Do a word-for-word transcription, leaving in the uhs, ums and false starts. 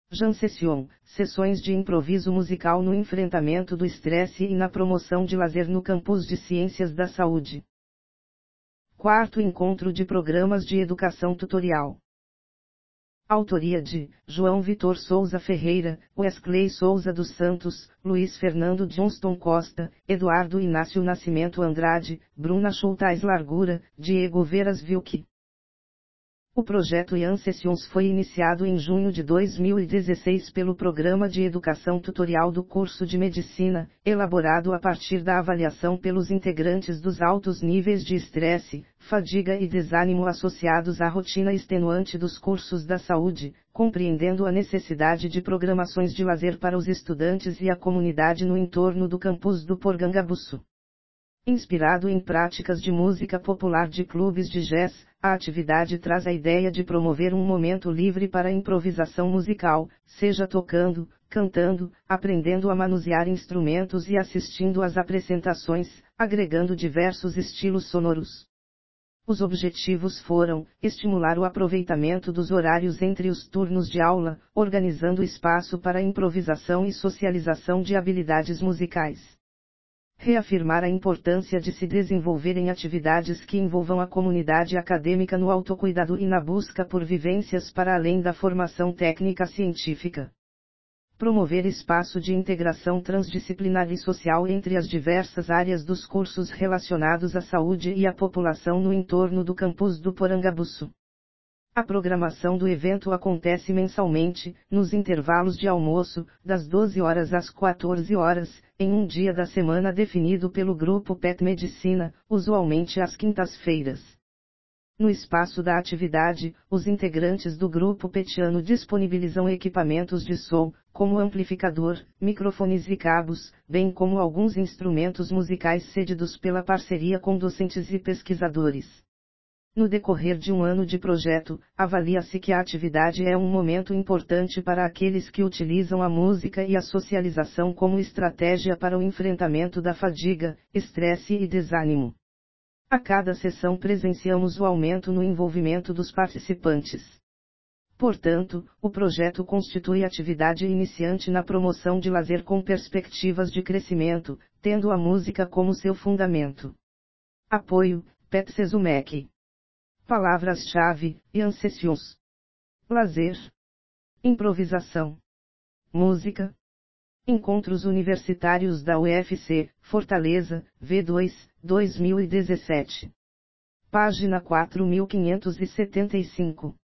Jam Session, sessões de improviso musical no enfrentamento do estresse e na promoção de lazer no campus de Ciências da Saúde. Quarto encontro de programas de educação tutorial. Autoria de João Vitor Souza Ferreira, Wesley Souza dos Santos, Luiz Fernando Johnston Costa, Eduardo Inácio Nascimento Andrade, Bruna Schultais Largura, Diego Veras Vilke. O projeto Jam Sessions foi iniciado em junho de dois mil e dezesseis pelo Programa de Educação Tutorial do curso de Medicina, elaborado a partir da avaliação pelos integrantes dos altos níveis de estresse, fadiga e desânimo associados à rotina extenuante dos cursos da saúde, compreendendo a necessidade de programações de lazer para os estudantes e a comunidade no entorno do campus do Porgangabuçu. Inspirado em práticas de música popular de clubes de jazz, a atividade traz a ideia de promover um momento livre para a improvisação musical, seja tocando, cantando, aprendendo a manusear instrumentos e assistindo às apresentações, agregando diversos estilos sonoros. Os objetivos foram estimular o aproveitamento dos horários entre os turnos de aula, organizando espaço para improvisação e socialização de habilidades musicais. Reafirmar a importância de se desenvolverem atividades que envolvam a comunidade acadêmica no autocuidado e na busca por vivências para além da formação técnica científica. Promover espaço de integração transdisciplinar e social entre as diversas áreas dos cursos relacionados à saúde e à população no entorno do campus do Porangabussu. A programação do evento acontece mensalmente, nos intervalos de almoço, das doze horas às quatorze horas, em um dia da semana definido pelo grupo P E T Medicina, usualmente às quintas-feiras. No espaço da atividade, os integrantes do grupo petiano disponibilizam equipamentos de som, como amplificador, microfones e cabos, bem como alguns instrumentos musicais cedidos pela parceria com docentes e pesquisadores. No decorrer de um ano de projeto, avalia-se que a atividade é um momento importante para aqueles que utilizam a música e a socialização como estratégia para o enfrentamento da fadiga, estresse e desânimo. A cada sessão presenciamos o aumento no envolvimento dos participantes. Portanto, o projeto constitui atividade iniciante na promoção de lazer com perspectivas de crescimento, tendo a música como seu fundamento. Apoio, P E T Sesumec. Palavras-chave: Jam Sessions, lazer, improvisação, música. Encontros Universitários da U F C, Fortaleza, V dois, dois mil e dezessete. Página quatro mil quinhentos e setenta e cinco.